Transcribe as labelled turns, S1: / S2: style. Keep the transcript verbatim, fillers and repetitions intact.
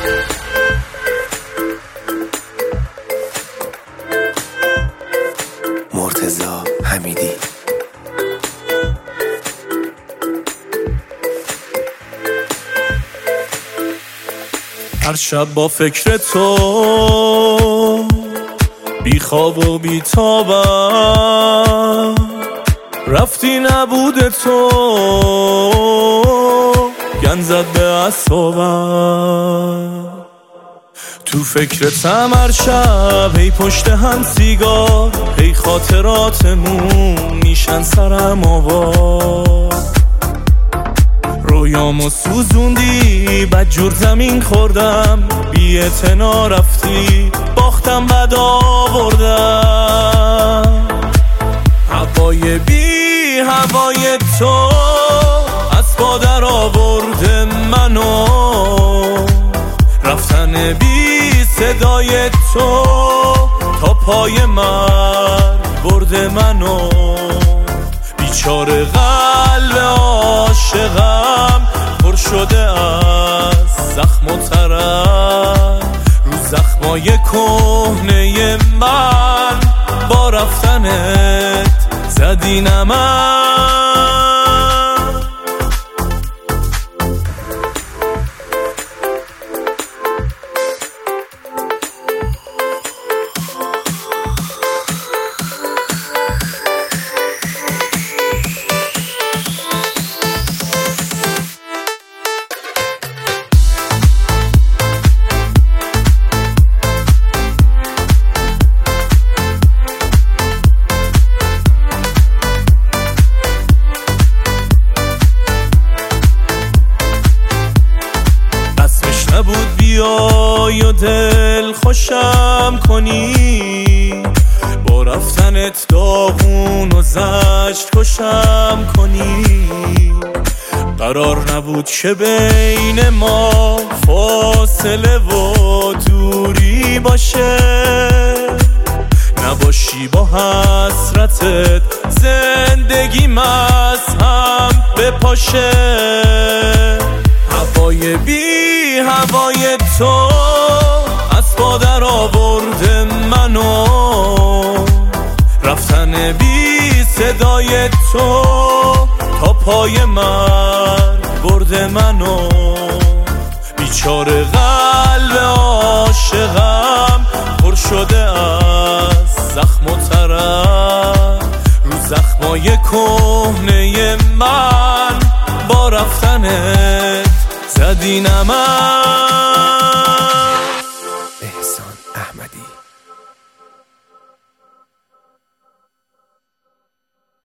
S1: مرتضی حمیدی.
S2: هر شب با فکر تو بی خواب و بی تابم، رفتی نبود تو گن زد به اعصابم. تو فکرتم هر شب، هی پشت هم سیگار، هی خاطراتمون میشن سرم آوار. رویامو سوزوندی، بدجور زمین خوردم، بی اعتنا رفتی، باختم بد آوردم. هوای بی هوای تو از پا در آورده منو، رفتن بی صدای تو تا پای من برده منو. بیچاره قلب عاشقم پر شده از زخم و ترک، رو زخمای کهنه من با رفتنت زدی نمک. نبود بیای و دل خوشم کنی، با رفتنت داغون و زجر کشم کنی. قرار نبود که بین ما فاصله و دوری باشه، نباشی با حسرتت زندگیم از هم بپاشه. هوای بی هوای تو از پا در آورده منو، رفتن بی صدای تو تا پای من برده منو. بیچاره قلب عاشقم پر شده از زخم و ترک، رو زخمای کهنه من با رفتنت زدی نمک.
S1: احسان احمدی.